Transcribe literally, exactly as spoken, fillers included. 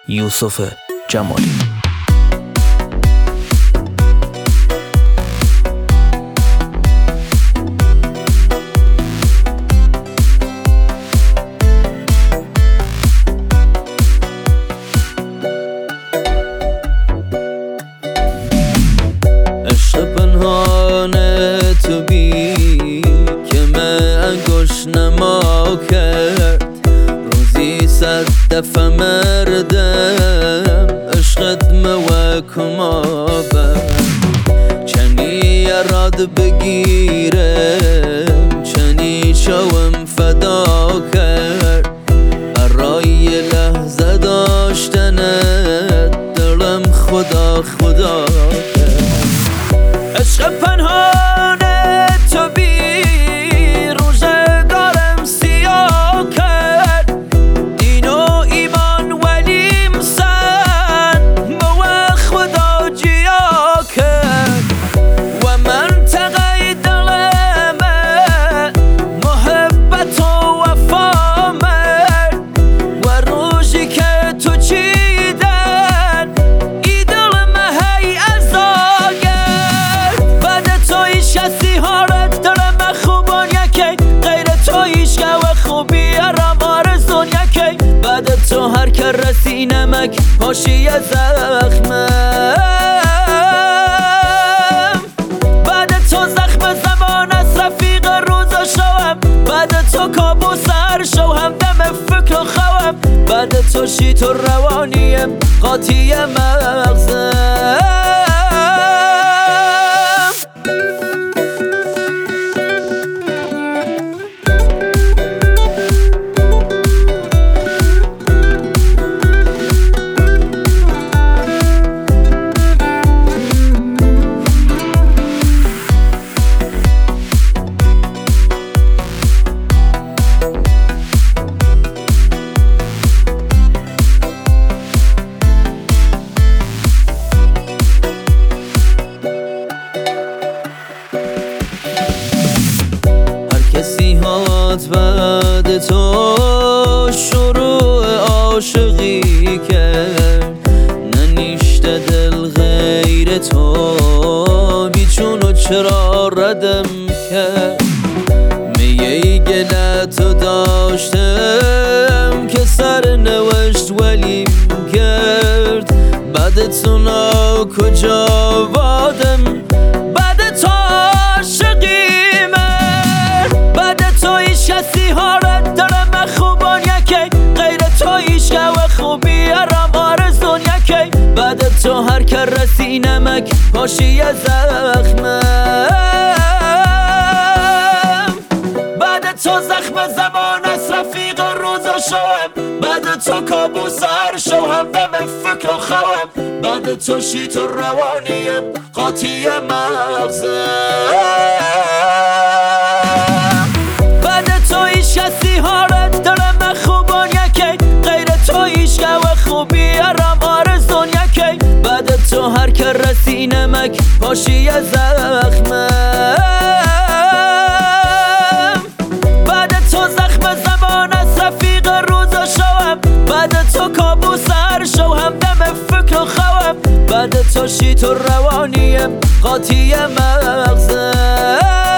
یوسف جمالی. عشق پنهان تو بی که من انگوش نما کرد، روزی صد دفعه مردم عشقت مو کما بر چنی یراد بگیرم، چنی شوم فدا کرد برای لحظه داشتنت دلم خدا خدا کرد. عشق پنهان تو بی روزگارم سیاه کرد، دین و ایمان ولیم سن مو خدا جیا کرد و منطقه دلم محبت و وفا مرد و روزی که تو چیدن ای دلم هی ازاگر بعد تو ایش کسی هارت دلم خوبان یکی غیر تو ایش که و خوبی ارم آرزون یکی بعد تو هر که رسی نمک پاشی زخمم بعد تو زخم زمان از رفیق روزا شوم بعد تو کابوس هر شو هم دم فکر و خوام بعد تو شیط و روانیم قاطی مغزم. کسی هات بعد تو شروع عاشقی کرد، ننیشته دل غیر تو بیچون و چرا ردم کرد. میه گلتو داشتم که سر نوشت ولیم کرد بعد تو نا کجا وادم بعد تو عاشقی کسی هارت دارم خوبان یکی غیر تو ایش که و خوبی ارم آرزون یکی بعد تو هر که رسی نمک پاشی زخمم بعد تو زخم زمان از رفیق روزا شوم بعد تو کابوس هر شو هم دم فکر و خوام بعد تو شیط و روانیم قاطی مغزم. کسی هارت دارم خوبان یکی غیر تو ایش که و خوبی ارم آرزون یکی بعد تو هر که رسی نمک پاشی زخمم بعد تو زخم زمان از رفیق روزا شوم بعد تو کابوس هر شو هم دم فکر و خوام بعد تو شیط و روانیم قاطی مغزم.